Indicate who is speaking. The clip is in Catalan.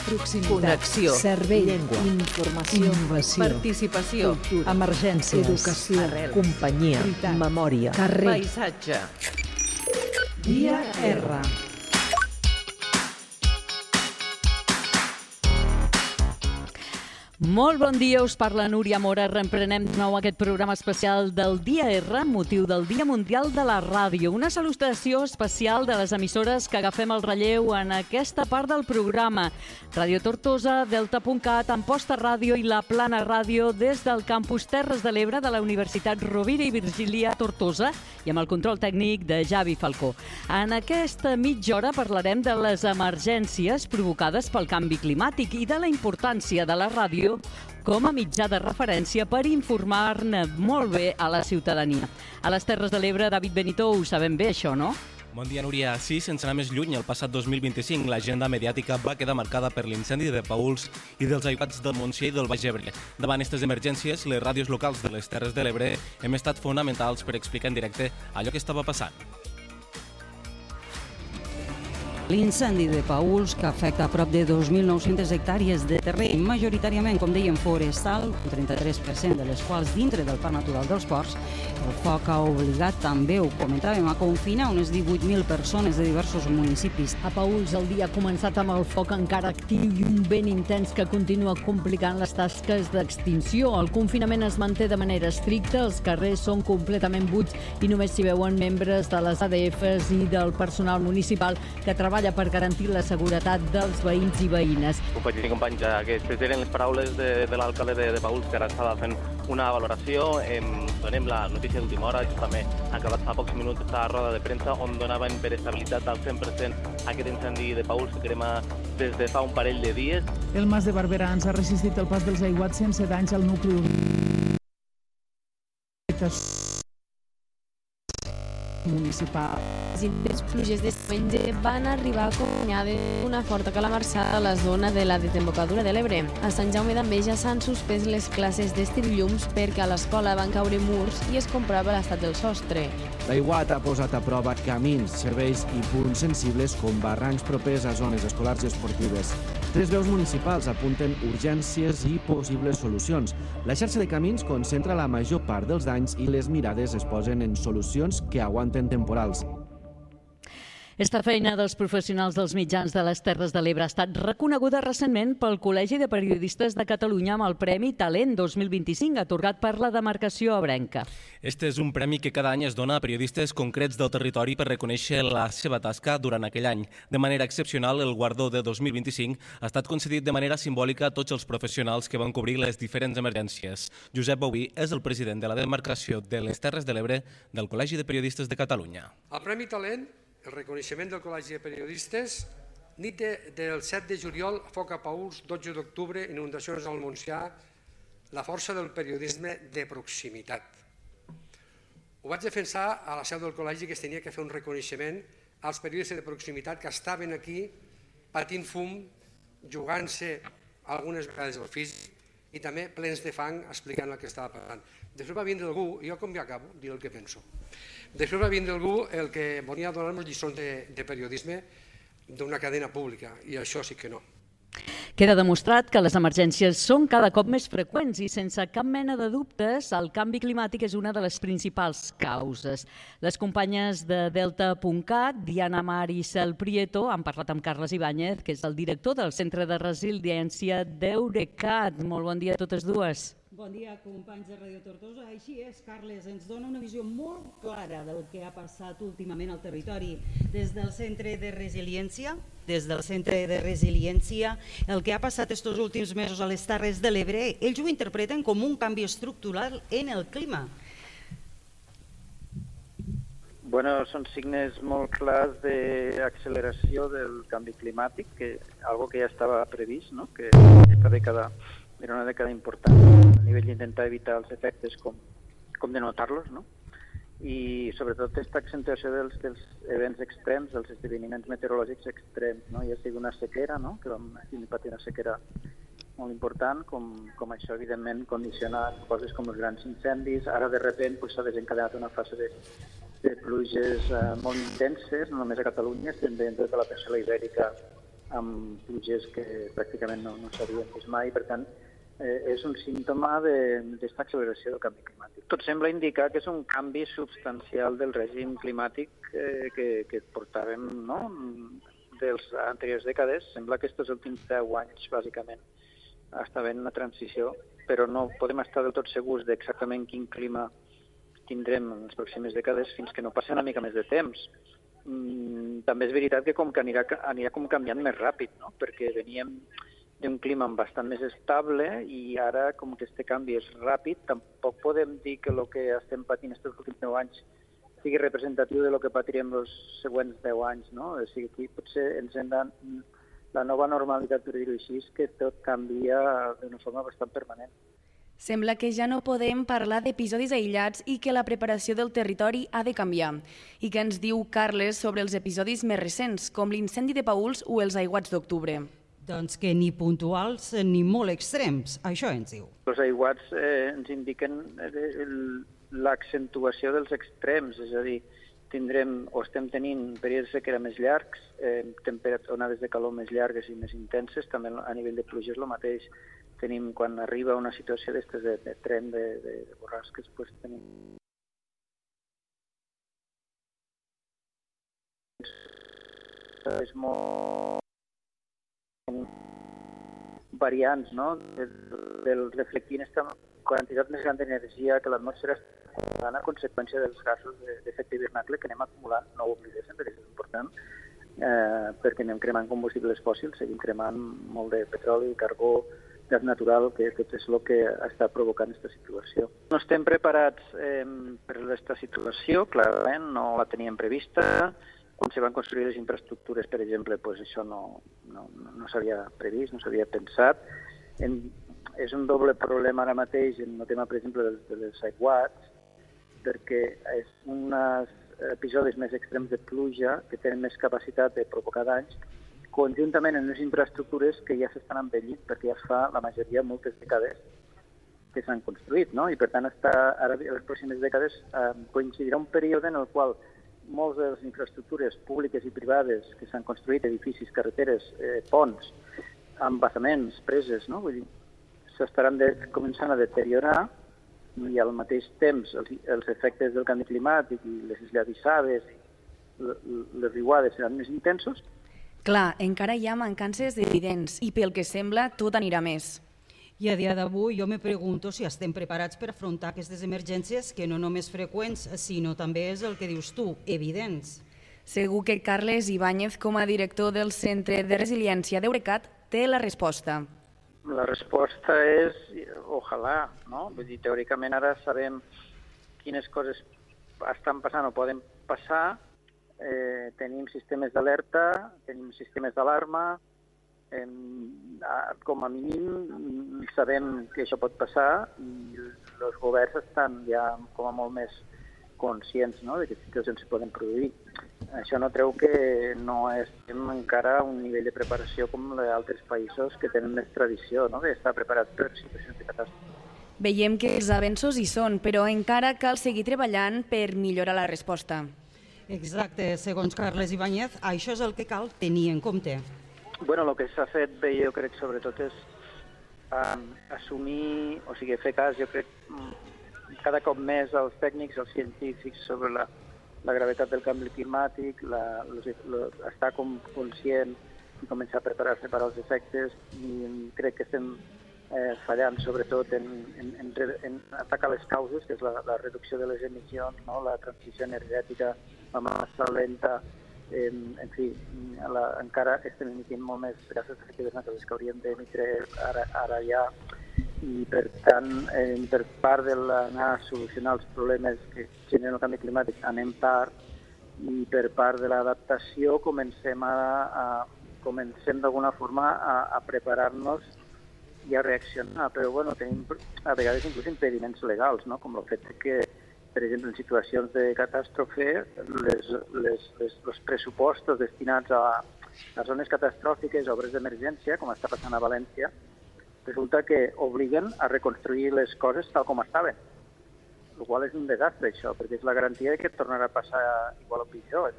Speaker 1: proximitat,
Speaker 2: connexió,
Speaker 1: servei,
Speaker 2: llengua,
Speaker 1: informació,
Speaker 2: innovació,
Speaker 1: participació,
Speaker 2: cultura, emergències,
Speaker 1: educació,
Speaker 2: arrel, companyia,
Speaker 1: veritat,
Speaker 2: memòria,
Speaker 1: carrer,
Speaker 2: paisatge.
Speaker 1: Dia R.
Speaker 3: Molt bon dia, us parla Núria Mora. Reemprenem de nou aquest programa especial del Dia R, motiu del Dia Mundial de la Ràdio. Una salutació especial de les emissores que agafem el relleu en aquesta part del programa. Ràdio Tortosa, Delta.cat, Amposta Ràdio i La Plana Ràdio des del campus Terres de l'Ebre de la Universitat Rovira i Virgília Tortosa i amb el control tècnic de Javi Falcó. En aquesta mitja hora parlarem de les emergències provocades pel canvi climàtic i de la importància de la ràdio com a mitjà de referència per informar-ne molt bé a la ciutadania. A les Terres de l'Ebre, David Benito, ho sabem bé, això, no?
Speaker 4: Bon dia, Núria. Sí, sense anar més lluny, el passat 2025 l'agenda mediàtica va quedar marcada per l'incendi de Paüls i dels aiguats del Montsià i del Baix Ebre. Davant aquestes emergències, les ràdios locals de les Terres de l'Ebre hem estat fonamentals per explicar en directe allò que estava passant.
Speaker 5: L'incendi de Paüls, que afecta a prop de 2.900 hectàrees de terreny, majoritàriament, com dèiem, forestal, un 33% de les quals dintre del Parc Natural dels Ports, el foc ha obligat, també ho comentàvem, a confinar unes 18.000 persones de diversos municipis.
Speaker 3: A Paüls el dia ha començat amb el foc encara actiu i un vent intens que continua complicant les tasques d'extinció. El confinament es manté de manera estricta, els carrers són completament buits i només s'hi veuen membres de les ADFs i del personal municipal que treballa per garantir la seguretat dels veïns i veïnes.
Speaker 6: Companys i companys, aquestes eren les paraules de l'alcalde de Paüls, que ara estava fent una valoració. Donem la notícia d'última hora, justament ha acabat fa pocs minuts aquesta roda de premsa on donaven per estabilitat al 100% aquest incendi de Paüls que crema des de fa un parell de dies.
Speaker 7: El Mas de Barberans ha resistit el pas dels aiguats sense danys al nucli municipal.
Speaker 8: Les intenses pluges de diumenge van arribar acompanyades d'una forta calamarsada a la zona de la desembocadura de l'Ebre. A Sant Jaume d'Enveja s'han suspès les classes d'estiu-llums perquè a l'escola van caure murs i es comprava l'estat del sostre.
Speaker 9: L'aiguat ha posat a prova camins, serveis i punts sensibles com barrancs propers a zones escolars i esportives. Tres veus municipals apunten urgències i possibles solucions. La xarxa de camins concentra la major part dels danys i les mirades es posen en solucions que aguanten temporals.
Speaker 3: Esta feina dels professionals dels mitjans de les Terres de l'Ebre ha estat reconeguda recentment pel Col·legi de Periodistes de Catalunya amb el Premi Talent 2025, atorgat per la demarcació ebrenca.
Speaker 4: Este és un premi que cada any es dona a periodistes concrets del territori per reconèixer la seva tasca durant aquell any. De manera excepcional, el guardó de 2025 ha estat concedit de manera simbòlica a tots els professionals que van cobrir les diferents emergències. Josep Bouí és el president de la demarcació de les Terres de l'Ebre del Col·legi de Periodistes de Catalunya.
Speaker 10: El Premi Talent, el reconeixement del Col·legi de Periodistes, nit del 7 de juliol, foc a Paüls, 12 d'octubre, inundacions al Montsià, la força del periodisme de proximitat. Ho vaig defensar a la seu del col·legi que es tenia que fer un reconeixement als periodistes de proximitat que estaven aquí patint fum, jugant-se algunes vegades el físic i també plens de fang explicant el que estava passant. Després va vindre algú, jo com ja acabo, dir el que penso. Després va vindre algú el que volia donar-nos lliçons de periodisme d'una cadena pública, i això sí que no.
Speaker 3: Queda demostrat que les emergències són cada cop més freqüents i sense cap mena de dubtes el canvi climàtic és una de les principals causes. Les companyes de Delta.cat, Diana Mar i Cel Prieto, han parlat amb Carles Ibáñez, que és el director del Centre de Resiliència d'Eurecat. Molt bon dia a totes dues.
Speaker 5: Bon dia, companys de Ràdio Tortosa. Així és, Carles, ens dona una visió molt clara del que ha passat últimament al territori. Des del Centre de Resiliència, el que ha passat estos últims mesos a les Terres de l'Ebre, ells ho interpreten com un canvi estructural en el clima.
Speaker 11: Bueno, són signes molt clars d'acceleració del canvi climàtic, algo que ja estava previst, no? Que aquesta dècada era una dècada important a nivell d'intentar evitar els efectes com denotar-los, no? I sobretot aquesta accentuació dels events extrems, dels esdeveniments meteorològics extrems, no? Ja sigui una sequera, no? Que vam patir una sequera molt important, com això evidentment condiciona coses com els grans incendis. Ara de sobte s'ha desencadenat una fase de pluges molt intenses, no només a Catalunya, també en tota la península Ibèrica amb pluges que pràcticament no s'havien vist mai. Per tant, és un símptoma d'aquesta acceleració del canvi climàtic. Tot sembla indicar que és un canvi substancial del règim climàtic que portàvem, no?, dels anteriors dècades. Sembla que aquests últims 10 anys, bàsicament, està havent una transició, però no podem estar del tot segurs d'exactament quin clima tindrem en les pròximes dècades fins que no passi una mica més de temps. També és veritat que com que anirà com canviant més ràpid, no?, perquè veníem d'un clima bastant més estable i ara, com que aquest canvi és ràpid, tampoc podem dir que el que estem patint aquests últims 10 anys sigui representatiu del que patirem els següents 10 anys, no? O sigui, aquí potser ens hem de... La nova normalitat, per dir-ho així, és que tot canvia d'una forma bastant permanent.
Speaker 8: Sembla que ja no podem parlar d'episodis aïllats i que la preparació del territori ha de canviar. I què ens diu Carles sobre els episodis més recents, com l'incendi de Paüls o els aiguats d'octubre?
Speaker 5: Doncs que ni puntuals ni molt extrems, això ens diu.
Speaker 11: Els aiguats ens indiquen l'accentuació dels extrems, és a dir, tindrem o estem tenint períodes de sequera més llargs, onades de calor més llargues i més intenses, també a nivell de pluja és el mateix. Tenim, quan arriba una situació d'estes de tren de borrasques, doncs tenim és molt variants, no?, del reflectint aquesta quantitat més gran d'energia que l'atmosfera està a conseqüència dels gasos d'efecte hivernacle que anem acumulant. No ho oblidem, perquè és important, perquè anem cremant combustibles fòssils, seguim cremant molt de petroli, carbó, gas natural, que tot és el que està provocant aquesta situació. No estem preparats per aquesta situació, clarament, no la teníem prevista. Quan se van construir les infraestructures, per exemple, doncs això no s'havia previst, no s'havia pensat. És un doble problema ara mateix en el tema, per exemple, dels aiguats, perquè és uns episodis més extrems de pluja que tenen més capacitat de provocar danys, conjuntament en unes infraestructures que ja s'estan envellint, perquè ja es fa la majoria moltes dècades que s'han construït, no? I per tant, ara en les pròximes dècades coincidirà un període en el qual moltes de les infraestructures públiques i privades que s'han construït, edificis, carreteres, ponts, embassaments, preses, no? Vull dir, s'estaran començant a deteriorar i al mateix temps els efectes del canvi climàtic i les esllavissades i les riuades seran més intensos.
Speaker 8: Clar, encara hi ha mancances evidents i pel que sembla tot anirà més.
Speaker 5: I a dia d'avui jo me pregunto si estem preparats per afrontar aquestes emergències que no només freqüents, sinó també és el que dius tu, evidents.
Speaker 8: Segur que Carles Ibáñez, com a director del Centre de Resiliència d'Eurecat, té la resposta.
Speaker 11: La resposta és ojalà, no? Vull dir, teòricament ara sabem quines coses estan passant o poden passar, tenim sistemes d'alerta, tenim sistemes d'alarma, com a mínim sabem que això pot passar i els governs estan ja com a molt més conscients, no?, de que situacions se poden produir. Això no treu que no estem encara a un nivell de preparació com d'altres països que tenen més tradició, no?, d'estar preparats per situacions de catàstrofe.
Speaker 8: Veiem que els avenços hi són, però encara cal seguir treballant per millorar la resposta.
Speaker 5: Exacte, segons Carles Ibáñez, això és el que cal tenir en compte.
Speaker 11: Bueno, el que s'ha fet bé, jo crec, sobretot és assumir, o sigui, fer cas, jo crec, cada cop més als tècnics, als científics, sobre la gravetat del canvi climàtic, estar conscient i començar a preparar-se per als efectes, i crec que estem fallant sobretot en atacar les causes, que és la reducció de les emissions, no? La transició energètica, la massa lenta, en fi, encara estem emitint molt més gasos d'efecte hivernacle que hauríem d'emitre ara ja, i per tant, per part d'anar a solucionar els problemes que generen el canvi climàtic anem tard, i per part de l'adaptació comencem d'alguna forma a preparar-nos i a reaccionar, però bueno, tenim a vegades inclús impediments legals, no? Com el fet que, per exemple, en situacions de catàstrofe, els pressupostos destinats a zones catastròfiques, obres d'emergència, com està passant a València, resulta que obliguen a reconstruir les coses tal com estaven, el qual és un desastre, això, perquè és la garantia que tornarà a passar igual o pitjor.